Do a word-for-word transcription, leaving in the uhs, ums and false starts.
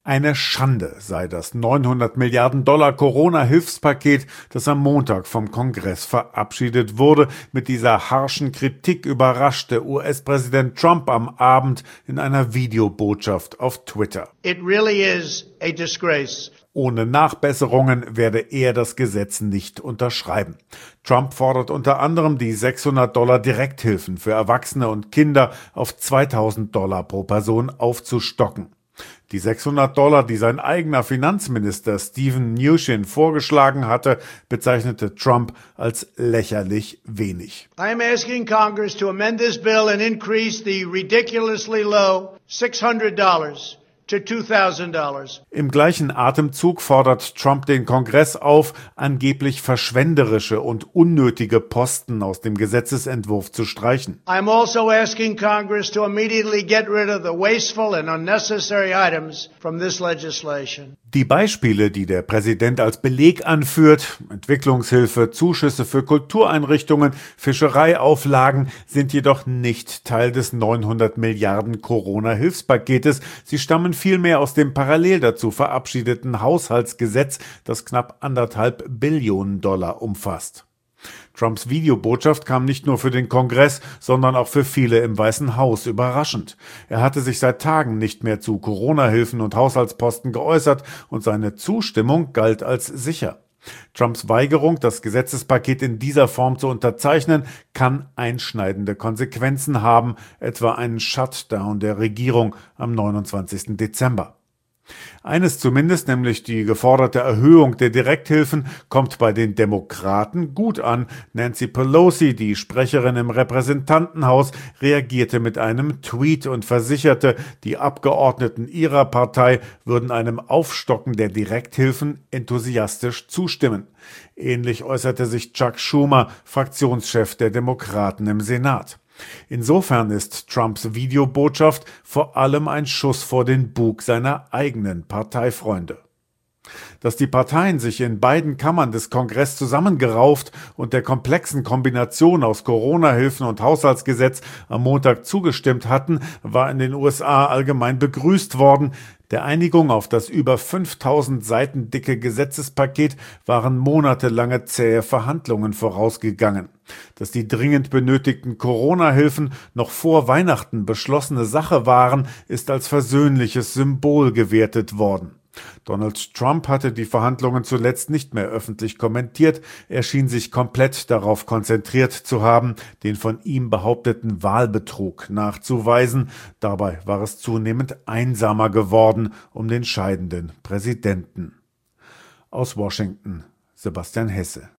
Eine Schande sei das neunhundert Milliarden Dollar Corona-Hilfspaket, das am Montag vom Kongress verabschiedet wurde. Mit dieser harschen Kritik überraschte U S-Präsident Trump am Abend in einer Videobotschaft auf Twitter. It really is a disgrace. Ohne Nachbesserungen werde er das Gesetz nicht unterschreiben. Trump fordert unter anderem, die sechshundert Dollar Direkthilfen für Erwachsene und Kinder auf zweitausend Dollar pro Person aufzustocken. Die sechshundert Dollar, die sein eigener Finanzminister Steven Mnuchin vorgeschlagen hatte, bezeichnete Trump als lächerlich wenig. I am asking Congress to amend this bill and increase the ridiculously low six hundred dollars. to two thousand dollars. Im gleichen Atemzug fordert Trump den Kongress auf, angeblich verschwenderische und unnötige Posten aus dem Gesetzesentwurf zu streichen. I'm also asking Congress to immediately get rid of the wasteful and unnecessary items from this legislation. Die Beispiele, die der Präsident als Beleg anführt, Entwicklungshilfe, Zuschüsse für Kultureinrichtungen, Fischereiauflagen, sind jedoch nicht Teil des neunhundert Milliarden Corona-Hilfspaketes. Sie stammen vielmehr aus dem parallel dazu verabschiedeten Haushaltsgesetz, das knapp anderthalb Billionen Dollar umfasst. Trumps Videobotschaft kam nicht nur für den Kongress, sondern auch für viele im Weißen Haus überraschend. Er hatte sich seit Tagen nicht mehr zu Corona-Hilfen und Haushaltsposten geäußert und seine Zustimmung galt als sicher. Trumps Weigerung, das Gesetzespaket in dieser Form zu unterzeichnen, kann einschneidende Konsequenzen haben, etwa einen Shutdown der Regierung am neunundzwanzigsten Dezember. Eines zumindest, nämlich die geforderte Erhöhung der Direkthilfen, kommt bei den Demokraten gut an. Nancy Pelosi, die Sprecherin im Repräsentantenhaus, reagierte mit einem Tweet und versicherte, die Abgeordneten ihrer Partei würden einem Aufstocken der Direkthilfen enthusiastisch zustimmen. Ähnlich äußerte sich Chuck Schumer, Fraktionschef der Demokraten im Senat. Insofern ist Trumps Videobotschaft vor allem ein Schuss vor den Bug seiner eigenen Parteifreunde. Dass die Parteien sich in beiden Kammern des Kongress zusammengerauft und der komplexen Kombination aus Corona-Hilfen und Haushaltsgesetz am Montag zugestimmt hatten, war in den U S A allgemein begrüßt worden. Der Einigung auf das über fünftausend Seiten dicke Gesetzespaket waren monatelange zähe Verhandlungen vorausgegangen. Dass die dringend benötigten Corona-Hilfen noch vor Weihnachten beschlossene Sache waren, ist als versöhnliches Symbol gewertet worden. Donald Trump hatte die Verhandlungen zuletzt nicht mehr öffentlich kommentiert. Er schien sich komplett darauf konzentriert zu haben, den von ihm behaupteten Wahlbetrug nachzuweisen. Dabei war es zunehmend einsamer geworden um den scheidenden Präsidenten. Aus Washington, Sebastian Hesse.